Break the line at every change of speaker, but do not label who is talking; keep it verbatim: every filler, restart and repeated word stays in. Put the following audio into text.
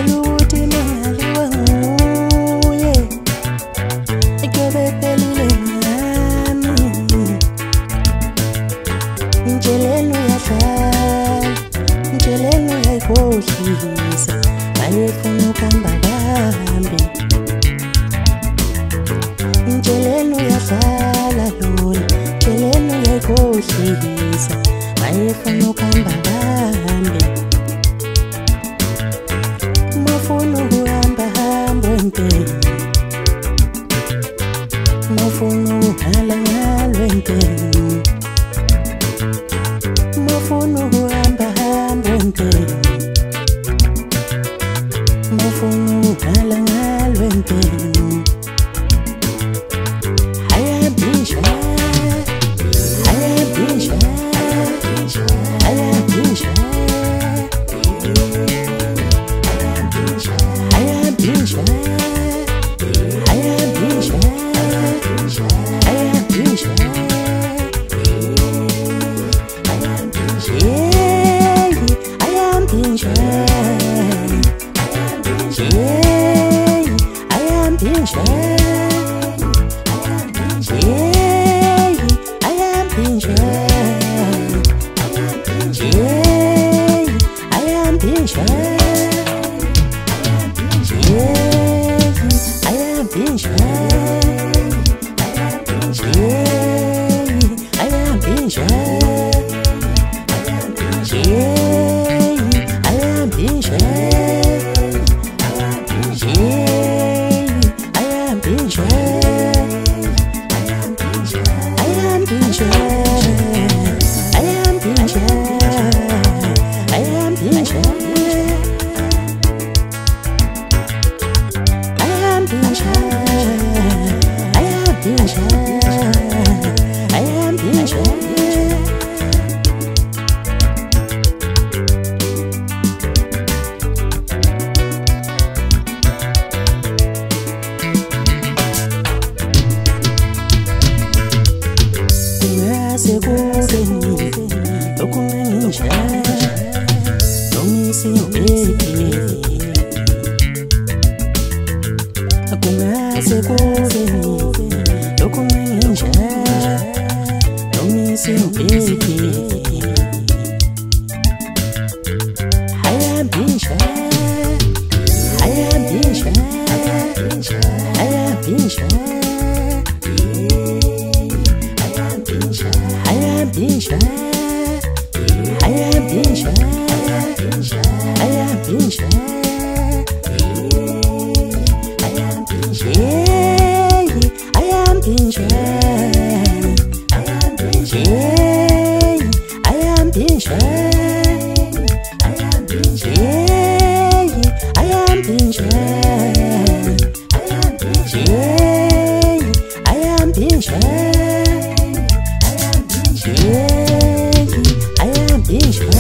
ngitshela ukuthi mangaliwa nguye kuyobe phelile ngami. Ngitsheleni uyadlala, ngitsheleni uyayikhohlisa, ayefuna ukuhamba kambi. Ngitsheleni uyadlala lona, ngitsheleni uyayikhohlisa, ayefuna ukuhamba kambi. Mafuna ukuhamba hamba wenteni, mafuna ukuhala ngalo wenteni, mafuna ukuhamba hamba wenteni, mafuna ukuhala ngalo wenteni. Ayabisha, ayabisha, ayabisha, ayabisha, ayabisha, ayabisha, yeah, ayabisha, yeah, ayabisha. Yeah, I am being